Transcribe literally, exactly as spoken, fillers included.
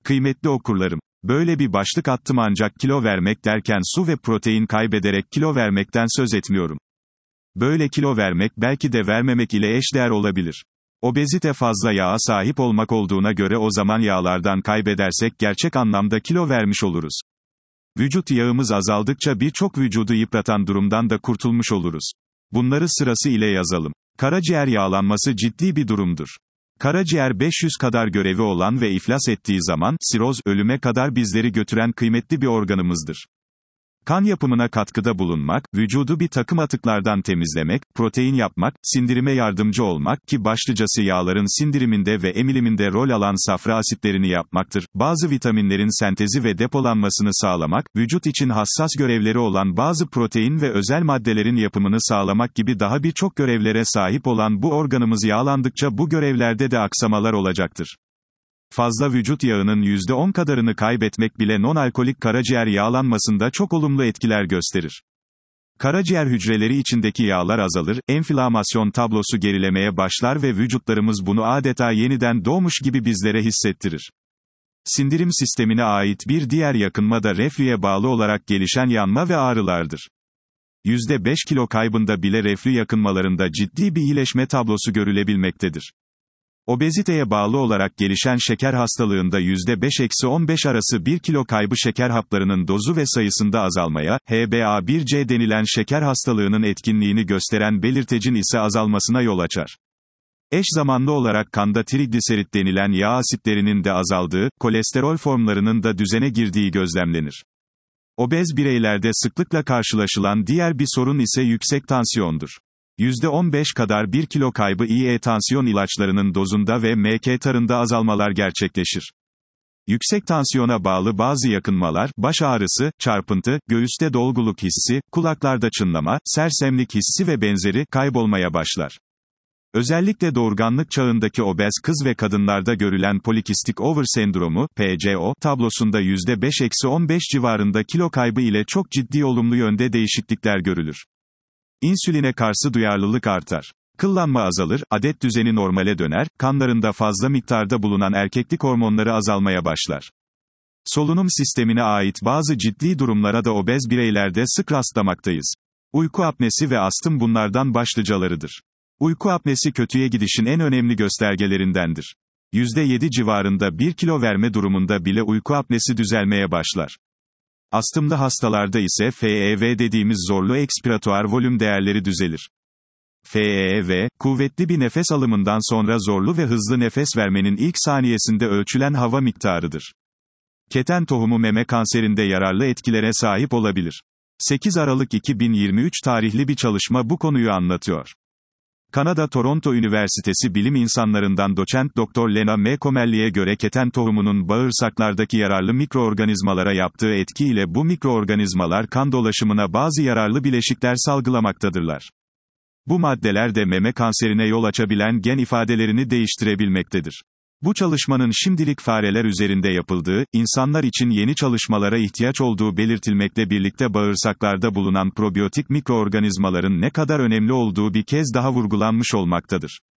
Kıymetli okurlarım, böyle bir başlık attım ancak kilo vermek derken su ve protein kaybederek kilo vermekten söz etmiyorum. Böyle kilo vermek belki de vermemek ile eşdeğer olabilir. Obezite fazla yağa sahip olmak olduğuna göre o zaman yağlardan kaybedersek gerçek anlamda kilo vermiş oluruz. Vücut yağımız azaldıkça birçok vücudu yıpratan durumdan da kurtulmuş oluruz. Bunları sırası ile yazalım. Karaciğer yağlanması ciddi bir durumdur. Karaciğer beş yüz kadar görevi olan ve iflas ettiği zaman, siroz, ölüme kadar bizleri götüren kıymetli bir organımızdır. Kan yapımına katkıda bulunmak, vücudu bir takım atıklardan temizlemek, protein yapmak, sindirime yardımcı olmak ki başlıcası yağların sindiriminde ve emiliminde rol alan safra asitlerini yapmaktır. Bazı vitaminlerin sentezi ve depolanmasını sağlamak, vücut için hassas görevleri olan bazı protein ve özel maddelerin yapımını sağlamak gibi daha birçok görevlere sahip olan bu organımız yağlandıkça bu görevlerde de aksamalar olacaktır. Fazla vücut yağının yüzde on kadarını kaybetmek bile non-alkolik karaciğer yağlanmasında çok olumlu etkiler gösterir. Karaciğer hücreleri içindeki yağlar azalır, enflamasyon tablosu gerilemeye başlar ve vücutlarımız bunu adeta yeniden doğmuş gibi bizlere hissettirir. Sindirim sistemine ait bir diğer yakınma da reflüye bağlı olarak gelişen yanma ve ağrılardır. yüzde beş kilo kaybında bile reflü yakınmalarında ciddi bir iyileşme tablosu görülebilmektedir. Obeziteye bağlı olarak gelişen şeker hastalığında yüzde beş on beş arası bir kilo kaybı şeker haplarının dozu ve sayısında azalmaya, H b A bir C denilen şeker hastalığının etkinliğini gösteren belirtecin ise azalmasına yol açar. Eş zamanlı olarak kanda trigliserit denilen yağ asitlerinin de azaldığı, kolesterol formlarının da düzene girdiği gözlemlenir. Obez bireylerde sıklıkla karşılaşılan diğer bir sorun ise yüksek tansiyondur. yüzde on beş kadar bir kilo kaybı İ E tansiyon ilaçlarının dozunda ve M K tarında azalmalar gerçekleşir. Yüksek tansiyona bağlı bazı yakınmalar, baş ağrısı, çarpıntı, göğüste dolguluk hissi, kulaklarda çınlama, sersemlik hissi ve benzeri kaybolmaya başlar. Özellikle doğurganlık çağındaki obez kız ve kadınlarda görülen polikistik over sendromu, P C O, tablosunda yüzde beş on beş civarında kilo kaybı ile çok ciddi olumlu yönde değişiklikler görülür. İnsüline karşı duyarlılık artar. Kıllanma azalır, adet düzeni normale döner, kanlarında fazla miktarda bulunan erkeklik hormonları azalmaya başlar. Solunum sistemine ait bazı ciddi durumlara da obez bireylerde sık rastlamaktayız. Uyku apnesi ve astım bunlardan başlıcalarıdır. Uyku apnesi kötüye gidişin en önemli göstergelerindendir. yüzde yedi civarında bir kilo verme durumunda bile uyku apnesi düzelmeye başlar. Astımlı hastalarda ise F E V dediğimiz zorlu ekspiratuar volüm değerleri düzelir. F E V, kuvvetli bir nefes alımından sonra zorlu ve hızlı nefes vermenin ilk saniyesinde ölçülen hava miktarıdır. Keten tohumu meme kanserinde yararlı etkilere sahip olabilir. sekiz Aralık iki bin yirmi üç tarihli bir çalışma bu konuyu anlatıyor. Kanada Toronto Üniversitesi bilim insanlarından doçent doktor Lena M. Comelli'ye göre keten tohumunun bağırsaklardaki yararlı mikroorganizmalara yaptığı etki ile bu mikroorganizmalar kan dolaşımına bazı yararlı bileşikler salgılamaktadırlar. Bu maddeler de meme kanserine yol açabilen gen ifadelerini değiştirebilmektedir. Bu çalışmanın şimdilik fareler üzerinde yapıldığı, insanlar için yeni çalışmalara ihtiyaç olduğu belirtilmekle birlikte bağırsaklarda bulunan probiyotik mikroorganizmaların ne kadar önemli olduğu bir kez daha vurgulanmış olmaktadır.